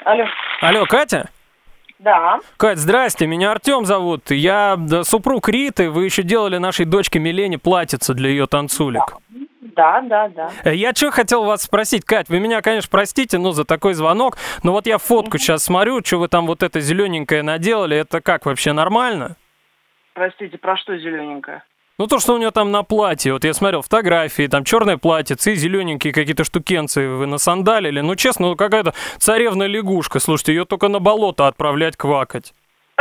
Алло. Алло, Катя? Да. Кать, здрасте, меня Артем зовут. Я супруг Риты, вы еще делали нашей дочке Милене платьице для ее танцулек. Да. Я что хотел вас спросить, Кать, вы меня, конечно, простите, за такой звонок, но вот я фотку сейчас смотрю, что вы там вот это зелененькое наделали, это как, вообще нормально? Простите, про что зелененькое? То, что у нее там на платье, вот я смотрел фотографии, там черное платьице и зелененькие какие-то штукенцы вы насандалили. Честно, какая-то царевна-лягушка, слушайте, ее только на болото отправлять квакать.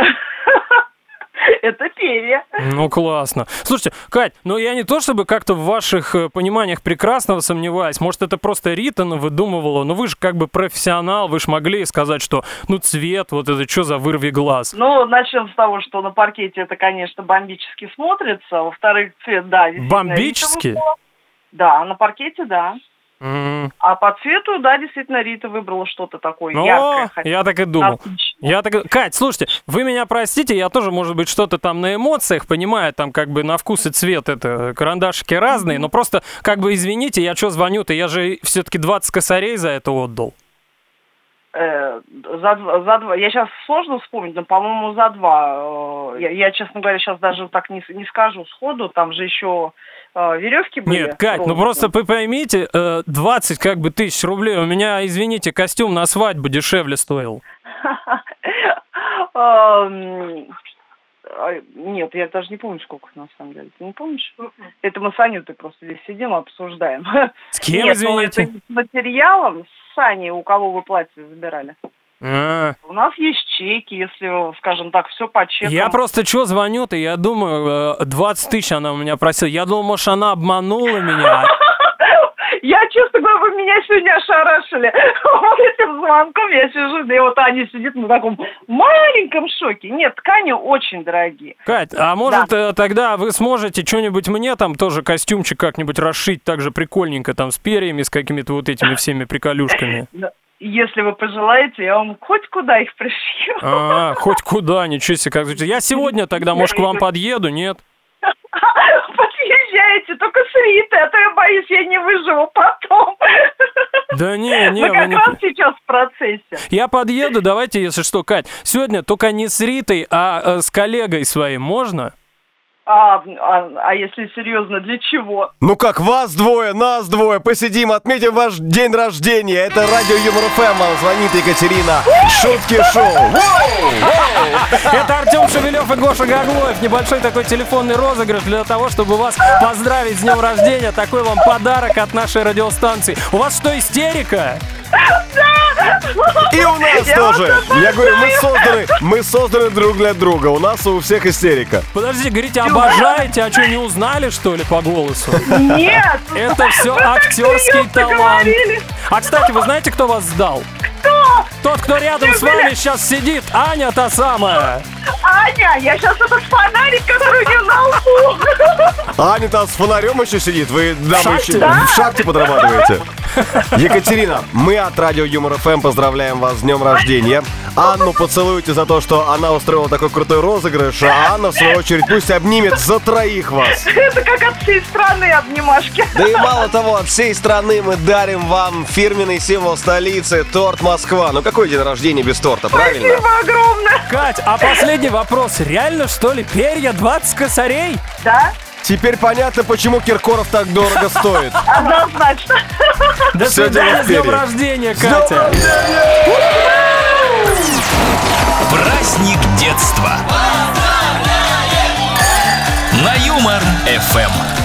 Это перья. Классно. Слушайте, Кать, я не то чтобы как-то в ваших пониманиях прекрасного сомневаюсь, может, это просто Рита выдумывала, но вы же как бы профессионал, вы же могли сказать, что, цвет, вот это что за вырви глаз? Начнем с того, что на паркете это, конечно, бомбически смотрится, во-вторых, цвет, да. Бомбически? Да, на паркете, да. А по цвету, да, действительно, Рита выбрала что-то такое яркое. Я так и думал. Кать, слушайте, вы меня простите, я тоже, может быть, что-то там на эмоциях понимаю, там как бы на вкус и цвет это карандашики разные, но просто как бы извините, я что звоню-то, я же все-таки 20 косарей за это отдал. За 2. Я сейчас сложно вспомнить, но, по-моему, за 2. Я, честно говоря, сейчас даже так не скажу сходу, там же еще веревки были. Нет, Кать, просто вы поймите, 20 тысяч рублей, у меня, извините, костюм на свадьбу дешевле стоил. Нет, я даже не помню, сколько на самом деле. Ты не помнишь? Это мы с Анютой просто здесь сидим, обсуждаем. С кем, извините? Это с материалом, с Аней, у кого вы платье забирали. У нас есть чеки, если, скажем так, все по-честному. Я просто звоню-то, я думаю, 20 тысяч она у меня просила. Я думал, может, она обманула меня. Я, честно говоря, вы меня сегодня ошарашили. Вот этим звонком я сижу, и вот Аня сидит на таком маленьком шоке. Нет, ткани очень дорогие. Кать, а может тогда вы сможете что-нибудь мне там тоже костюмчик как-нибудь расшить так же прикольненько, там с перьями, с какими-то вот этими всеми приколюшками? Если вы пожелаете, я вам хоть куда их пришью. Хоть куда, ничего себе. Я сегодня тогда, может, к вам подъеду, нет? Подъезжаете, только с Ритой, а то я боюсь, я не выживу потом. Да не, мы как раз сейчас в процессе. Я подъеду, давайте, если что, Кать, сегодня только не с Ритой, а с коллегой своим, можно? А если серьезно, для чего? Как вас двое, нас двое, посидим, отметим ваш день рождения. Это радио Юмор ФМ, вам звонит Екатерина. Шутки шоу. Это Артем Шевелев и Гоша Гаглоев. Небольшой такой телефонный розыгрыш для того, чтобы вас поздравить с днем рождения. Такой вам подарок от нашей радиостанции. У вас что, истерика? И у нас тоже. Я говорю, мы созданы друг для друга. У нас у всех истерика. Подождите, говорите, обожаете, а что, не узнали, что ли, по голосу? Нет! Это все актерский талант. А, кстати, вы знаете, кто вас сдал? Кто? Тот, кто рядом с вами сейчас сидит. Аня та самая. Аня, я сейчас этот фонарик, который не на лбу. Аня-то с фонарем еще сидит. Вы, дамы, Да. в шахте подрабатываете. Екатерина, мы от радио Юмор ФМ поздравляем вас с днем рождения. Анну поцелуйте за то, что она устроила такой крутой розыгрыш, а Анна, в свою очередь, пусть обнимет за троих вас. Это как от всей страны обнимашки. Да и мало того, от всей страны мы дарим вам фирменный символ столицы — торт Москва. Какой день рождения без торта, правильно? Спасибо огромное. Кать, а последний вопрос. Реально, что ли, перья 20 косарей? Да. Теперь понятно, почему Киркоров так дорого стоит. Однозначно. До Всё свидания, с дело в днем перьях. рождения, Катя. Праздник детства. На Юмор ФМ.